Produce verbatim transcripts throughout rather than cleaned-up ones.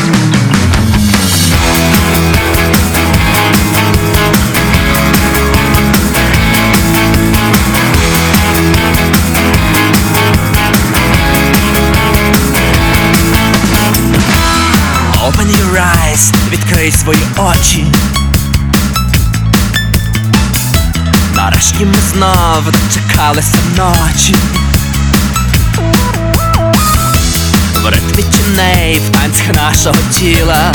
Open your eyes, відкрий свої очі. Нарешті ми знову дочекалися ночі. В ритмі тіней, в танцях нашого тіла.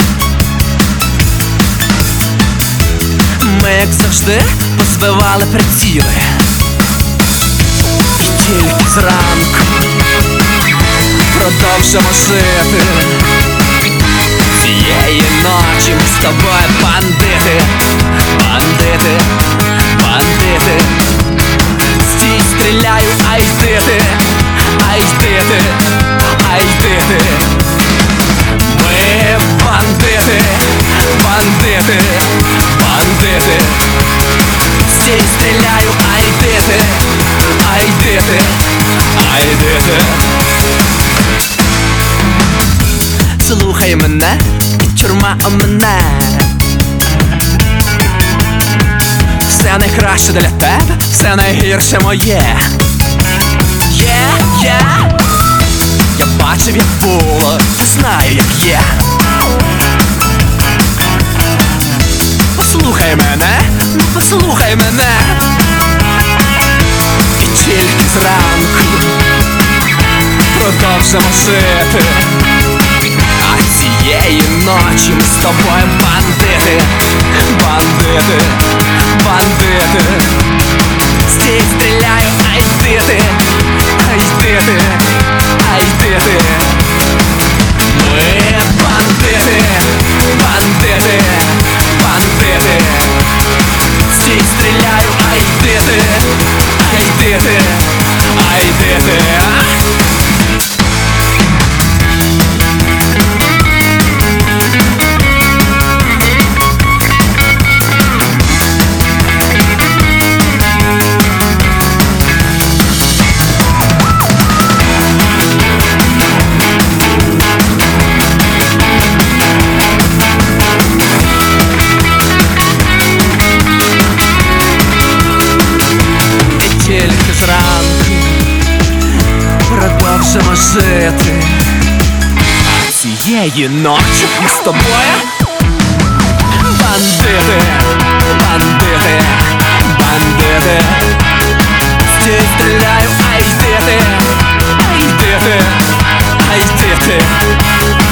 Ми, як завжди, позбивали приціли. І тільки зранку продовжимо жити. Цієї ночі ми з тобою бандити, бандити, бандити. Стій, стріляю, ай йди ти, ай йди ти, ай йди ти. Ми бандити, бандити, бандити. Стій, стріляю, ай йди ти, ай йди ти, ай йди ти. Слухай мене, тюрма у мене. Все найкраще для тебе, все найгірше моє. Є, є. Я бачив, як було, знаю, як є. Послухай мене, ну послухай мене. І тільки зранку продовжимо жити. А цієї ночі ми з тобою бандити, бандити, бандити. Стій, стріляю, ай йди ти, ай йди ти, ай йди ти. Ми бандити, бандити, бандити. Стій, стріляю, ай йди ти, ай йди ти, ай йди ти. Тільки зранку продовжимо жити. А цієї ночі ми з тобою бандити, бандити, бандити. Стій, стріляю, ай йди ти, ай йди ти, ай йди ти.